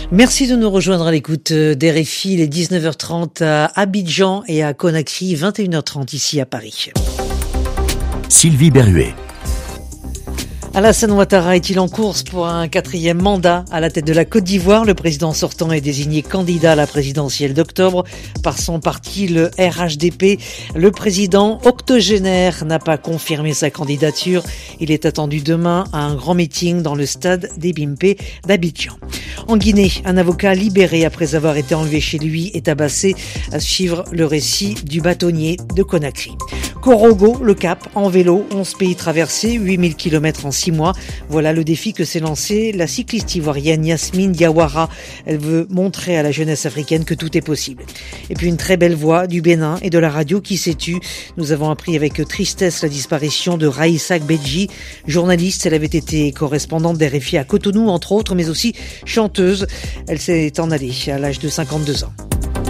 Merci de nous rejoindre à l'écoute d'RFI. Il est 19h30 à Abidjan et à Conakry, 21h30 ici à Paris. Sylvie Berruet. Alassane Ouattara est-il en course pour un 4e mandat à la tête de la Côte d'Ivoire? Le président sortant est désigné candidat à la présidentielle d'octobre par son parti, le RHDP. Le président octogénaire n'a pas confirmé sa candidature. Il est attendu demain à un grand meeting dans le stade des Bimpe d'Abidjan. En Guinée, un avocat libéré après avoir été enlevé chez lui est tabassé, à suivre le récit du bâtonnier de Conakry. Korogo, le Cap, en vélo, 11 pays traversés, 8000 km en 6 mois. Voilà le défi que s'est lancé la cycliste ivoirienne Yasmine Diawara. Elle veut montrer à la jeunesse africaine que tout est possible. Et puis une très belle voix du Bénin et de la radio qui s'est tue. Nous avons appris avec tristesse la disparition de Raïssa Bedji. Journaliste, elle avait été correspondante d'RFI à Cotonou, entre autres, mais aussi chanteuse. Elle s'est en allée à l'âge de 52 ans.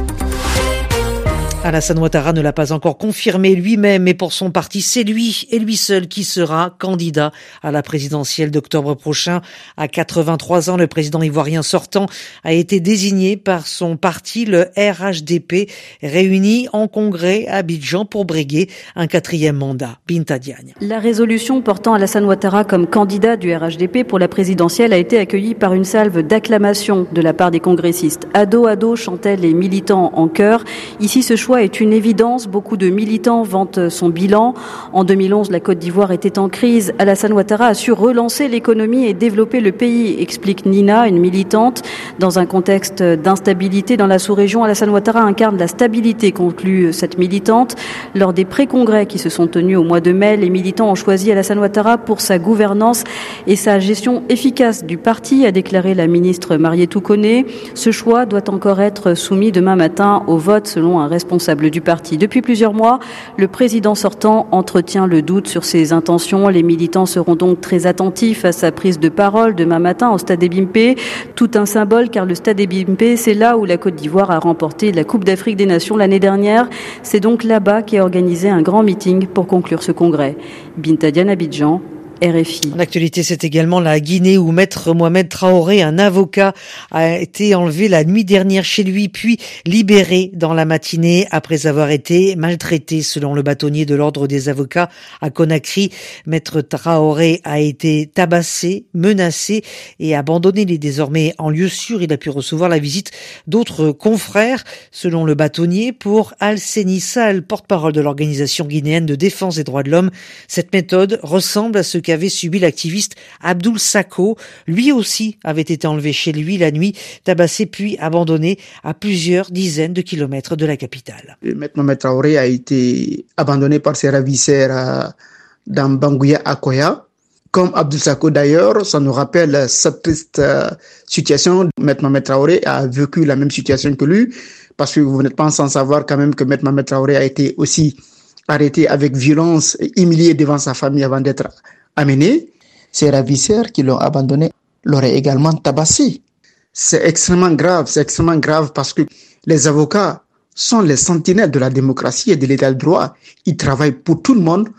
Alassane Ouattara ne l'a pas encore confirmé lui-même, mais pour son parti, c'est lui et lui seul qui sera candidat à la présidentielle d'octobre prochain. À 83 ans, le président ivoirien sortant a été désigné par son parti, le RHDP, réuni en congrès à Abidjan pour briguer un 4e mandat. Binta Diagne. La résolution portant Alassane Ouattara comme candidat du RHDP pour la présidentielle a été accueillie par une salve d'acclamations de la part des congressistes. Ado, ado, chantaient les militants en chœur. Ici, ce choix est une évidence. Beaucoup de militants vantent son bilan. En 2011, la Côte d'Ivoire était en crise. Alassane Ouattara a su relancer l'économie et développer le pays, explique Nina, une militante. Dans un contexte d'instabilité dans la sous-région, Alassane Ouattara incarne la stabilité, conclut cette militante. Lors des pré-congrès qui se sont tenus au mois de mai, les militants ont choisi Alassane Ouattara pour sa gouvernance et sa gestion efficace du parti, a déclaré la ministre Marietou Koné. Ce choix doit encore être soumis demain matin au vote, selon un responsable du parti. Depuis plusieurs mois, le président sortant entretient le doute sur ses intentions. Les militants seront donc très attentifs à sa prise de parole demain matin au stade des Bimpe. Tout un symbole, car le stade des Bimpe, c'est là où la Côte d'Ivoire a remporté la Coupe d'Afrique des Nations l'année dernière. C'est donc là-bas qu'est organisé un grand meeting pour conclure ce congrès. Binta Diagne, Abidjan, RFI. En actualité, c'est également la Guinée où Maître Mohamed Traoré, un avocat, a été enlevé la nuit dernière chez lui, puis libéré dans la matinée après avoir été maltraité, selon le bâtonnier de l'ordre des avocats à Conakry. Maître Traoré a été tabassé, menacé et abandonné. Il est désormais en lieu sûr. Il a pu recevoir la visite d'autres confrères, selon le bâtonnier. Pour Al-Seni Sall, porte-parole de l'organisation guinéenne de défense des droits de l'homme, cette méthode ressemble à ce qu'avait subi l'activiste Abdoul Sako. Lui aussi avait été enlevé chez lui la nuit, tabassé puis abandonné à plusieurs dizaines de kilomètres de la capitale. Maître Mohamed Traoré a été abandonné par ses ravisseurs dans Bangouya à Koya. Comme Abdoul Sako d'ailleurs, ça nous rappelle cette triste situation. Maître Mohamed Traoré a vécu la même situation que lui, parce que vous n'êtes pas sans savoir quand même que Maître Mohamed Traoré a été aussi arrêté avec violence et humilié devant sa famille avant d'être amené. Ses ravisseurs qui l'ont abandonné l'auraient également tabassé. C'est extrêmement grave parce que les avocats sont les sentinelles de la démocratie et de l'état de droit. Ils travaillent pour tout le monde.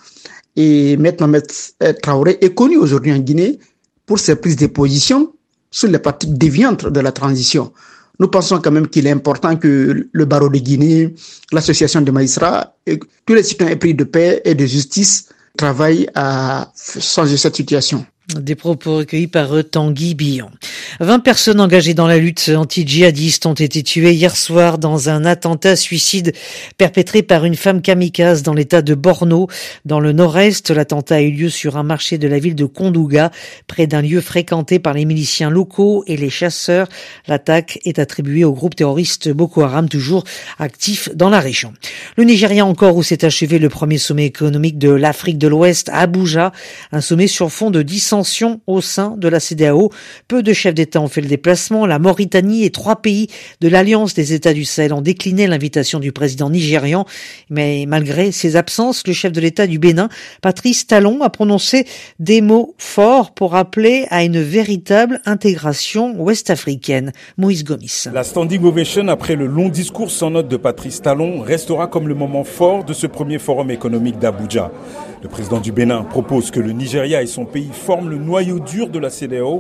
Et Maître Mohamed Traoré est connu aujourd'hui en Guinée pour ses prises de position sur les pratiques déviantes de la transition. Nous pensons quand même qu'il est important que le barreau de Guinée, l'association des magistrats, et tous les citoyens épris de paix et de justice travaillent à changer cette situation. Des propos recueillis par Tanguy Billon. 20 personnes engagées dans la lutte anti-djihadiste ont été tuées hier soir dans un attentat suicide perpétré par une femme kamikaze dans l'état de Borno, dans le nord-est. L'attentat a eu lieu sur un marché de la ville de Kondouga, près d'un lieu fréquenté par les miliciens locaux et les chasseurs. L'attaque est attribuée au groupe terroriste Boko Haram, toujours actif dans la région. Le Nigeria encore, où s'est achevé le premier sommet économique de l'Afrique de l'Ouest à Abuja, un sommet sur fond de dissensions au sein de la CEDEAO. Peu de chefs d'État ont fait le déplacement. La Mauritanie et 3 pays de l'Alliance des États du Sahel ont décliné l'invitation du président nigérian. Mais malgré ses absences, le chef de l'État du Bénin, Patrice Talon, a prononcé des mots forts pour appeler à une véritable intégration ouest-africaine. Moïse Gomis. La standing ovation après le long discours sans note de Patrice Talon restera comme le moment fort de ce premier forum économique d'Abuja. Le président du Bénin propose que le Nigeria et son pays forment le noyau dur de la CEDEAO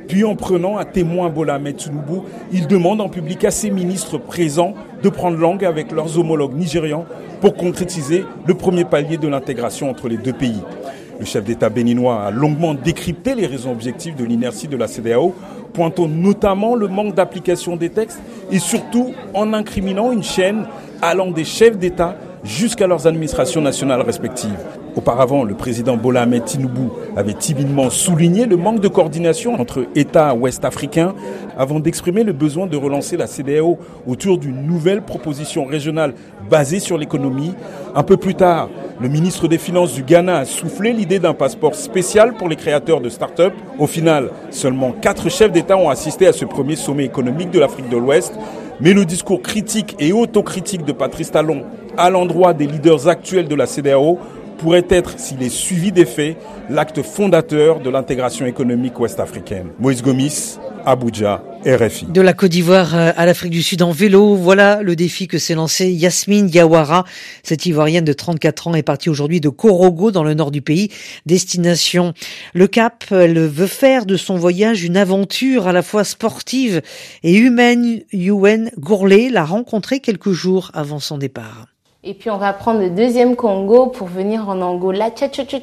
Puis en prenant à témoin Bola Ahmed Tinubu, il demande en public à ses ministres présents de prendre langue avec leurs homologues nigérians pour concrétiser le premier palier de l'intégration entre les deux pays. Le chef d'État béninois a longuement décrypté les raisons objectives de l'inertie de la CEDEAO, pointant notamment le manque d'application des textes et surtout en incriminant une chaîne allant des chefs d'État jusqu'à leurs administrations nationales respectives. Auparavant, le président Bola Ahmed Tinubu avait timidement souligné le manque de coordination entre États ouest-africains avant d'exprimer le besoin de relancer la CEDEAO autour d'une nouvelle proposition régionale basée sur l'économie. Un peu plus tard, le ministre des Finances du Ghana a soufflé l'idée d'un passeport spécial pour les créateurs de start-up. Au final, seulement 4 chefs d'État ont assisté à ce premier sommet économique de l'Afrique de l'Ouest. Mais le discours critique et autocritique de Patrice Talon à l'endroit des leaders actuels de la CEDEAO pourrait être, s'il est suivi des faits, l'acte fondateur de l'intégration économique ouest-africaine. Moïse Gomis, Abuja, RFI. De la Côte d'Ivoire à l'Afrique du Sud en vélo, voilà le défi que s'est lancé Yasmine Diawara. Cette Ivoirienne de 34 ans est partie aujourd'hui de Korogo dans le nord du pays. Destination le Cap. Elle veut faire de son voyage une aventure à la fois sportive et humaine. Youen Gourlet l'a rencontrée quelques jours avant son départ. Et puis on va prendre le deuxième Congo pour venir en Angola,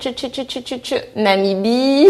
Namibie.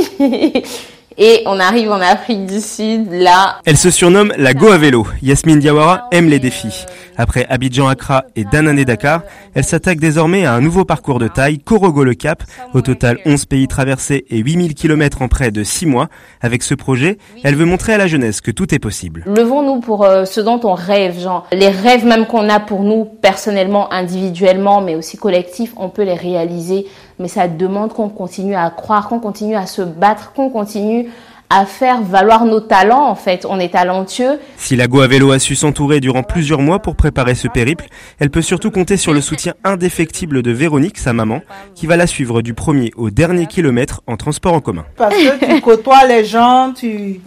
Et on arrive en Afrique du Sud, là. Elle se surnomme la Go à vélo. Yasmine Diawara aime les défis. Après Abidjan-Accra et Danané-Dakar, elle s'attaque désormais à un nouveau parcours de taille, Korogo-le-Cap. Au total, 11 pays traversés et 8000 km en près de 6 mois. Avec ce projet, elle veut montrer à la jeunesse que tout est possible. Levons-nous pour ce dont on rêve, genre. Les rêves même qu'on a pour nous, personnellement, individuellement, mais aussi collectifs, on peut les réaliser. Mais ça demande qu'on continue à croire, qu'on continue à se battre, qu'on continue à faire valoir nos talents, en fait. On est talentueux. Si la Go à vélo a su s'entourer durant plusieurs mois pour préparer ce périple, elle peut surtout compter sur le soutien indéfectible de Véronique, sa maman, qui va la suivre du premier au dernier kilomètre en transport en commun. Parce que tu côtoies les gens, de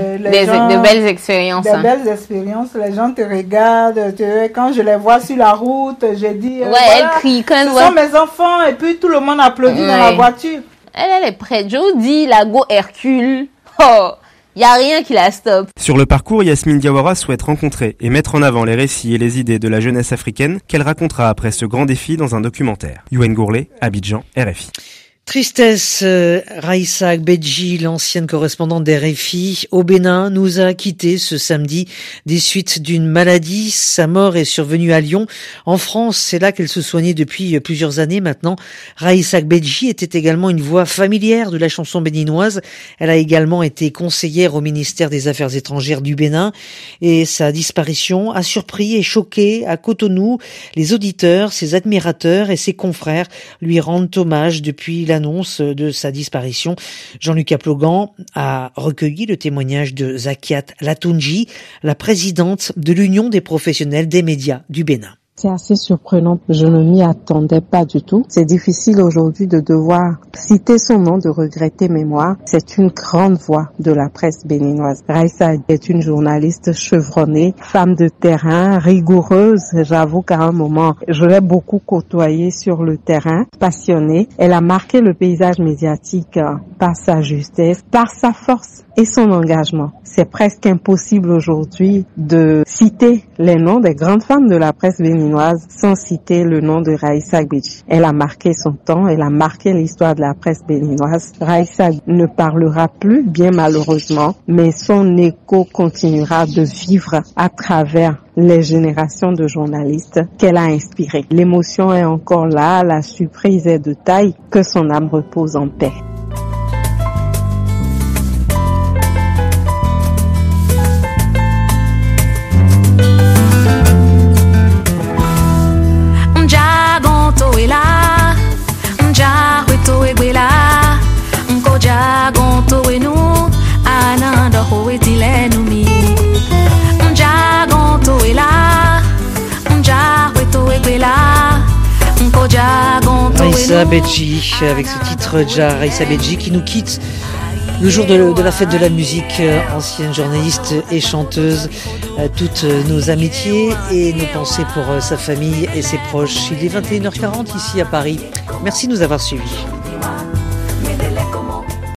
belles expériences. Belles expériences, les gens te regardent. Quand je les vois sur la route, je dis... elle crie quand même. Ce sont mes enfants, et puis tout le monde applaudit dans la voiture. Elle est prête. Je vous dis, la Go Hercule... Oh, y a rien qui la stoppe. Sur le parcours, Yasmine Diawara souhaite rencontrer et mettre en avant les récits et les idées de la jeunesse africaine qu'elle racontera après ce grand défi dans un documentaire. Youen Gourlet, Abidjan, RFI. Tristesse, Raissa Agbedji, l'ancienne correspondante d'RFI au Bénin, nous a quittés ce samedi des suites d'une maladie. Sa mort est survenue à Lyon. En France, c'est là qu'elle se soignait depuis plusieurs années maintenant. Raissa Agbedji était également une voix familière de la chanson béninoise. Elle a également été conseillère au ministère des Affaires étrangères du Bénin. Et sa disparition a surpris et choqué à Cotonou. Les auditeurs, ses admirateurs et ses confrères lui rendent hommage depuis l'annonce de sa disparition. Jean-Luc Aplogan a recueilli le témoignage de Zakiat Latunji, la présidente de l'Union des professionnels des médias du Bénin. C'est assez surprenant, je ne m'y attendais pas du tout. C'est difficile aujourd'hui de devoir citer son nom, de regretter mémoire. C'est une grande voix de la presse béninoise. Raissa est une journaliste chevronnée, femme de terrain, rigoureuse. J'avoue qu'à un moment, je l'ai beaucoup côtoyée sur le terrain, passionnée. Elle a marqué le paysage médiatique par sa justesse, par sa force et son engagement. C'est presque impossible aujourd'hui de citer les noms des grandes femmes de la presse béninoise sans citer le nom de Raissa Agbedji. Elle a marqué son temps, elle a marqué l'histoire de la presse béninoise. Raissa ne parlera plus, bien malheureusement, mais son écho continuera de vivre à travers les générations de journalistes qu'elle a inspirées. L'émotion est encore là, la surprise est de taille, que son âme repose en paix. Raissa Agbedji, avec ce titre Raissa Agbedji qui nous quitte le jour de la fête de la musique, ancienne journaliste et chanteuse. Toutes nos amitiés et nos pensées pour sa famille et ses proches. Il est 21h40 ici à Paris. Merci de nous avoir suivis.